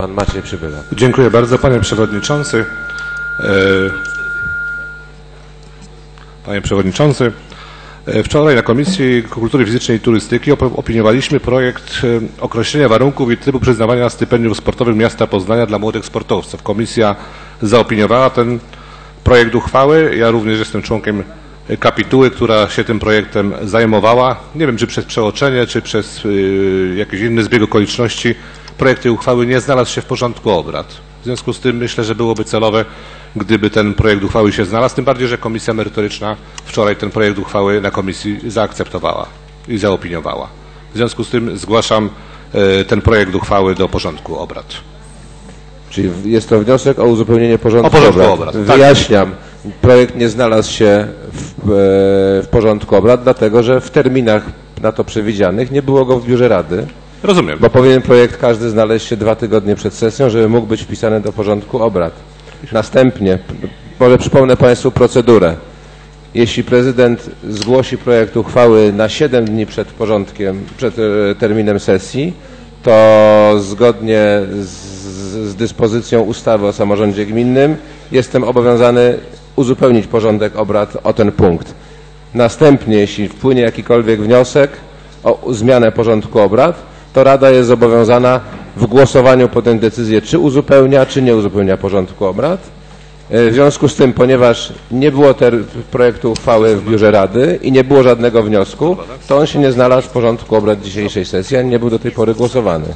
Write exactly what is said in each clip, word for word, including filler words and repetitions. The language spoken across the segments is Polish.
Pan Maciej Przybyla. Dziękuję bardzo, panie przewodniczący. Panie przewodniczący, wczoraj na Komisji Kultury Fizycznej i Turystyki opiniowaliśmy projekt określenia warunków i trybu przyznawania stypendiów sportowych miasta Poznania dla młodych sportowców. Komisja zaopiniowała ten projekt uchwały. Ja również jestem członkiem kapituły, która się tym projektem zajmowała. Nie wiem, czy przez przeoczenie, czy przez y, jakiś inny zbieg okoliczności projekt tej uchwały nie znalazł się w porządku obrad. W związku z tym myślę, że byłoby celowe, gdyby ten projekt uchwały się znalazł, tym bardziej, że Komisja Merytoryczna wczoraj ten projekt uchwały na komisji zaakceptowała i zaopiniowała. W związku z tym zgłaszam y, ten projekt uchwały do porządku obrad. Czyli jest to wniosek o uzupełnienie porządku, o porządku obrad. obrad. Wyjaśniam, tak. Projekt nie znalazł się w, w porządku obrad, dlatego że w terminach na to przewidzianych nie było go w biurze Rady. Rozumiem. Bo powinien projekt każdy znaleźć się dwa tygodnie przed sesją, żeby mógł być wpisany do porządku obrad. Następnie, może przypomnę Państwu procedurę. Jeśli prezydent zgłosi projekt uchwały na siedem dni przed porządkiem, przed terminem sesji, to zgodnie z, z dyspozycją ustawy o samorządzie gminnym jestem obowiązany uzupełnić porządek obrad o ten punkt. Następnie, jeśli wpłynie jakikolwiek wniosek o zmianę porządku obrad, to Rada jest zobowiązana w głosowaniu podjąć decyzję, czy uzupełnia, czy nie uzupełnia porządku obrad. W związku z tym, ponieważ nie było projektu uchwały w biurze Rady i nie było żadnego wniosku, to on się nie znalazł w porządku obrad dzisiejszej sesji, ani nie był do tej pory głosowany.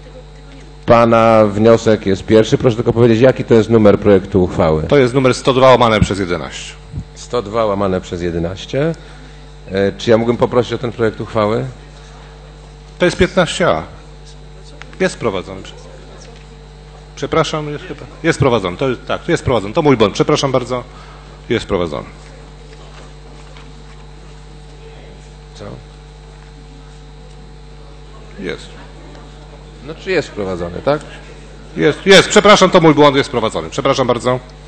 Pana wniosek jest pierwszy. Proszę tylko powiedzieć, jaki to jest numer projektu uchwały? To jest numer sto dwa łamane przez jedenaście. sto dwa łamane przez jedenaście. E, czy ja mógłbym poprosić o ten projekt uchwały? To jest piętnaście a. Jest prowadzony. Przepraszam, jest, jest prowadzony. To, tak, jest prowadzony. To mój błąd. Przepraszam bardzo. Jest prowadzony. Co? Jest. No czy jest prowadzony, tak? Jest, jest. Przepraszam, to mój błąd. Jest prowadzony. Przepraszam bardzo.